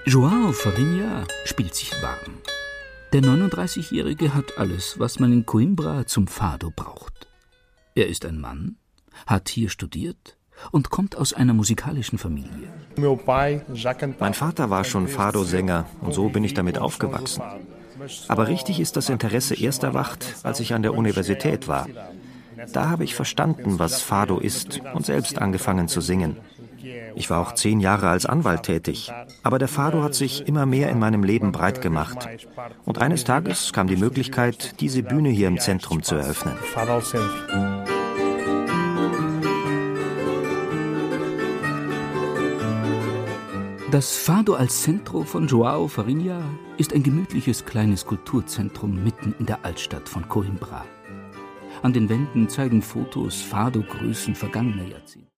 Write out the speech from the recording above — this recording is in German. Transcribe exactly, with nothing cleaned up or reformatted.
João Farinha spielt sich warm. Der neununddreißigjährige hat alles, was man in Coimbra zum Fado braucht. Er ist ein Mann, hat hier studiert und kommt aus einer musikalischen Familie. Mein Vater war schon Fado-Sänger und so bin ich damit aufgewachsen. Aber richtig ist das Interesse erst erwacht, als ich an der Universität war. Da habe ich verstanden, was Fado ist und selbst angefangen zu singen. Ich war auch zehn Jahre als Anwalt tätig, aber der Fado hat sich immer mehr in meinem Leben breit gemacht. Und eines Tages kam die Möglichkeit, diese Bühne hier im Zentrum zu eröffnen. Das Fado als Centro von João Farinha ist ein gemütliches kleines Kulturzentrum mitten in der Altstadt von Coimbra. An den Wänden zeigen Fotos Fado-Größen vergangener Jahrzehnte.